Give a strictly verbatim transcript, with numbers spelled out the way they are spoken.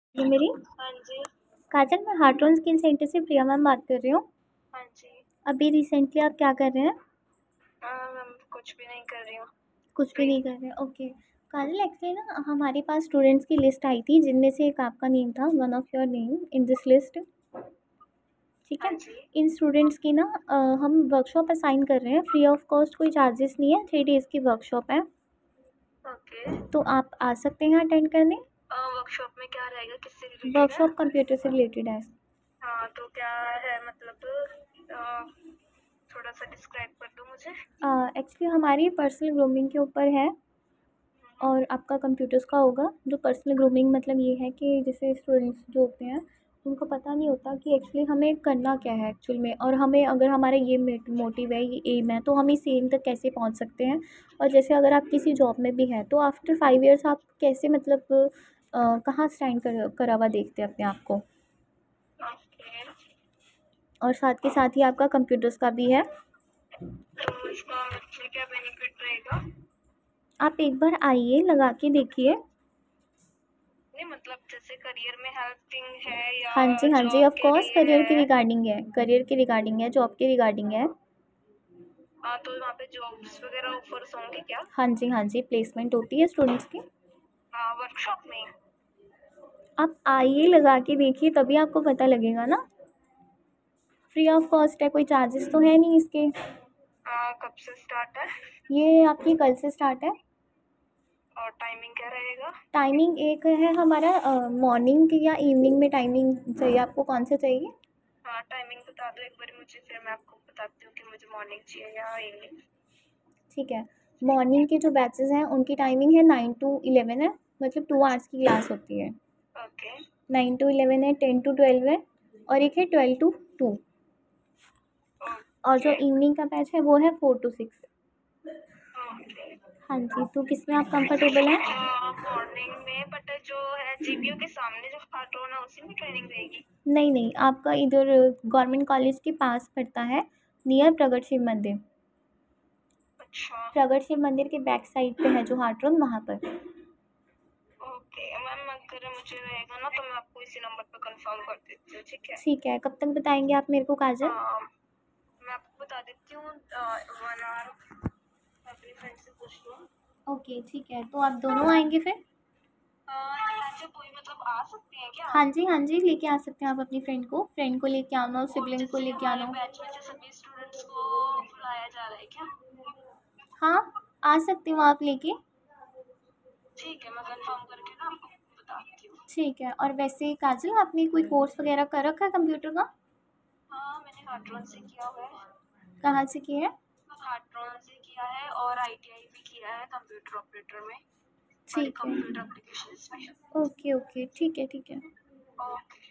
ये मेरी हाँ जी। काजल, मैं हार्टोन स्किन सेंटर से प्रिया मैम बात कर रही हूँ। हाँ जी। अभी रिसेंटली आप क्या कर रहे हैं? हाँ मैम, कुछ भी नहीं कर रही हूँ। कुछ भी फ्री। नहीं कर रहे हैं, ओके। काजल, एक्चुअली ना हमारे पास स्टूडेंट्स की लिस्ट आई थी जिनमें से एक आपका नेम था, one of your name in this list. ठीक हाँ है। जी। इन स्टूडेंट्स की ना अ, हम वर्कशॉप असाइन कर रहे हैं, फ्री ऑफ कॉस्ट, कोई चार्जेस नहीं है, थ्री डेज़ की वर्कशॉप है। ओके। तो आप आ सकते हैं अटेंड करने। वर्कशॉप में क्या रहेगा, किससे रिलेटेड है? वर्कशॉप कंप्यूटर से रिलेटेड है। हाँ, तो क्या है मतलब, अ, थोड़ा सा डिस्क्राइब कर दो मुझे। एक्चुअली हमारी पर्सनल ग्रूमिंग के ऊपर है हम्म। और आपका कंप्यूटर्स का होगा। जो पर्सनल ग्रूमिंग मतलब ये है कि जैसे स्टूडेंट्स जो होते हैं उनको पता नहीं होता कि एक्चुअली हमें करना क्या है एक्चुअल में, और हमें अगर हमारा ये मोटिव है, ये एम है, तो हम इस एम तक कैसे पहुंच सकते हैं। और जैसे अगर आप किसी जॉब में भी हैं तो आफ्टर फाइव इयर्स आप कैसे मतलब अ, कहाँ स्टैंड कर करा हुआ देखते हैं अपने आप को। ओके। और साथ के साथ ही आपका कंप्यूटर्स का भी है। तो इसका मुझे क्या बेनिफिट रहेगा? आप एक बार आइए, लगा के देखिए। नहीं मतलब, जैसे करियर में हेल्पिंग है या हाँ जी, हाँ जी, जॉब ऑफ के कोर्स लिए करियर के है? रिगार्डिंग है, करियर के रिगार्डिंग है, जॉब के रिगार्डिंग है। हाँ, तो वहाँ पे जॉब्स वगैरह ऑफर्स होंगे क्या? हाँ जी, हाँ जी, प्लेसमेंट होती है स्टूडेंट्स की। हाँ, वर्कशॉप में। आप आइए, लगा के देखिए, तभी आपको पता लगेगा ना। फ्री ऑफ कॉस्ट है, कोई चार्जेस तो है नहीं इसके। हाँ, कब से स्टार्ट है? ये आपकी कल से स्टार्ट है। और टाइमिंग क्या रहेगा? टाइमिंग एक है हमारा, मॉर्निंग की या इवनिंग में टाइमिंग चाहिए आपको, कौन सा चाहिए? हाँ, टाइमिंग बता दो एक बार मुझे, फिर मैं आपको बताती हूँ कि मुझे मॉर्निंग चाहिए या इवनिंग। ठीक है। मॉर्निंग के जो बैचेस हैं उनकी टाइमिंग है नाइन टू इलेवन है, मतलब टू आवर्स की क्लास होती है। ओके। नाइन टू इलेवन है, टेन टू ट्वेल्व है, और एक है ट्वेल्व टू टू। और जो ओके। इवनिंग का बैच है वो है फोर टू सिक्स। ओके। हाँ जी, तो किसमें आप कंफर्टेबल हैं? मॉर्निंग में, बट जो है जीपीयू के सामने जो हार्टोन है उसी में ट्रेनिंग रहेगी? नहीं नहीं, आपका इधर गवर्नमेंट कॉलेज के पास पड़ता है, नियर प्रगट शिव मंदिर। अच्छा। प्रगट शिव मंदिर के बैक साइड पे है जो हार्ट रूम, वहाँ पर। ओके मैम, अगर मुझे रहेगा ना तो मैं आपको इसी नंबर पर कंफर्म कर देती हूँ, ठीक है? ठीक है, कब तक बताएंगे आप मेरे को काजल? हाँ, मैं आपको बता देती हूँ, वन आवर अपनी फ्रेंड से पूछ लूँ। ओके ठीक है, तो आप दोनों आएंगे फिर? यहाँ से कोई मतलब आ सकते हैं क्या? हाँ जी, हाँ जी, लेके आ सकते हैं आप अपनी फ्रेंड को, फ्रेंड को लेके आना, और सिबलिंग को जैसे लेके हमारे आना। बैच में जो सभी स्टूडेंट्स को बुलाया जा रहा है क्या? हाँ, आ सकते हो आप लेके। ठीक है, मैं कंफर्म करके ना आपको बताती हूँ। ठीक है। और वैसे काजल, आपने कोई कोर्स वगैरह कर रखा है कंप्यूटर का? हाँ, मैंने हार्ट्रॉन से किया हुआ है। कहाँ से किया है? हार्ट्रॉन से किया है और आईटीआई भी किया है कंप्यूटर ऑपरेटर में और ठीक है, कंप्यूटर एप्लीकेशंस में। ओके ओके, ठीक है ठीक है। ओके।